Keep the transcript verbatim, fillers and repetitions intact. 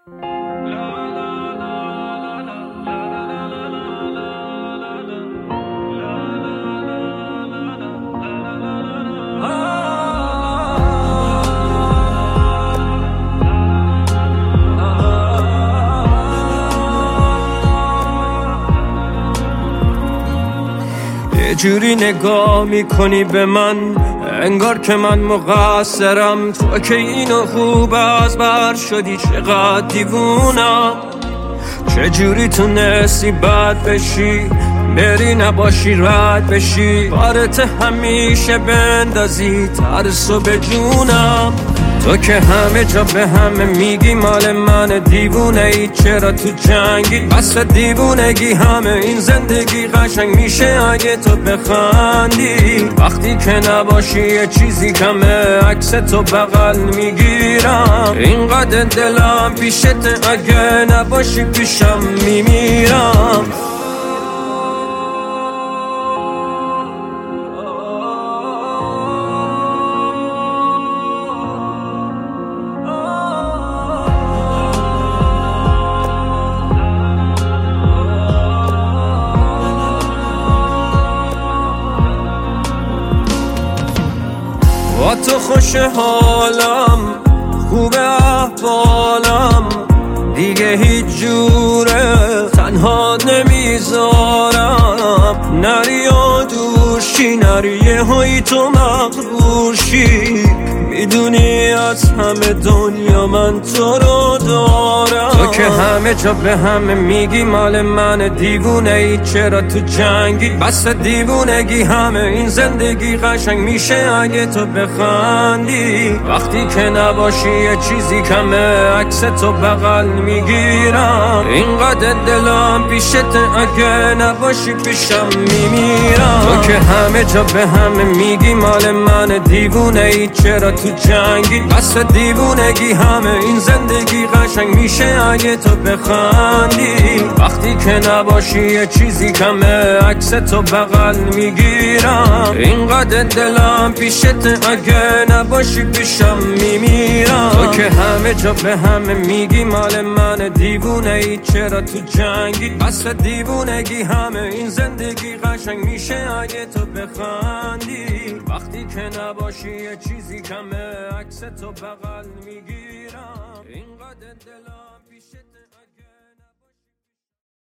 یه جوری نگاه میکنی به من انگار که من مقصرم، تو که اینو خوب از بر شدی، چقدر دیوونم. چجوری تونستی بد بشی، بری نباشی رد بشی، بارت همیشه بندازی ترسو به جونم. تو که همه جا به همه میگی مال من، دیوونه ای چرا تو جنگی؟ بس دیوونگی همه این زندگی قشنگ میشه اگه تو بخندی. وقتی که نباشی یه چیزی کمه، عکس تو بغل میگیرم. اینقدر دلم پیشت اگه نباشی پیشم میمیرم. با تو خوش حالم، خوب احوالم، دیگه هیچ جوره تنها نمیذارم. نری و دوشی، نری یه هایی تو مغرورشی، میدونی از همه دنیا من تو رو دارم. تو که همه جا به همه میگی مال من، دیوونه ای چرا تو جنگی؟ بس دیوونگی همه این زندگی قشنگ میشه اگه تو بخندی. وقتی که نباشی یه چیزی کمه، عکس تو بغل میگیرم. اینقدر دلم پیشت اگه نباشی پیشم میمیرم. تو که همه جا به همه میگی مال من، دیوونه ای چرا تو جنگی؟ بس دیوونگی همه این زندگی قشنگ میشه اگه تو بخندی. وقتی که نباشی یه چیزی کمه، عکس تو بغل میگیرم. اینقدر دلم پیشت اگه نباشی پیشم میمیرم. تو که همه جا به همه میگی مال من، دیوونه ای چرا تو جنگی؟ بس دیوونگی همه این زندگی قشنگ میشه اگه تو بخندی. وقتی که نباشی یه چیزی کمه، عکس تو بغل میگیرم. اینقدر دلم پیشت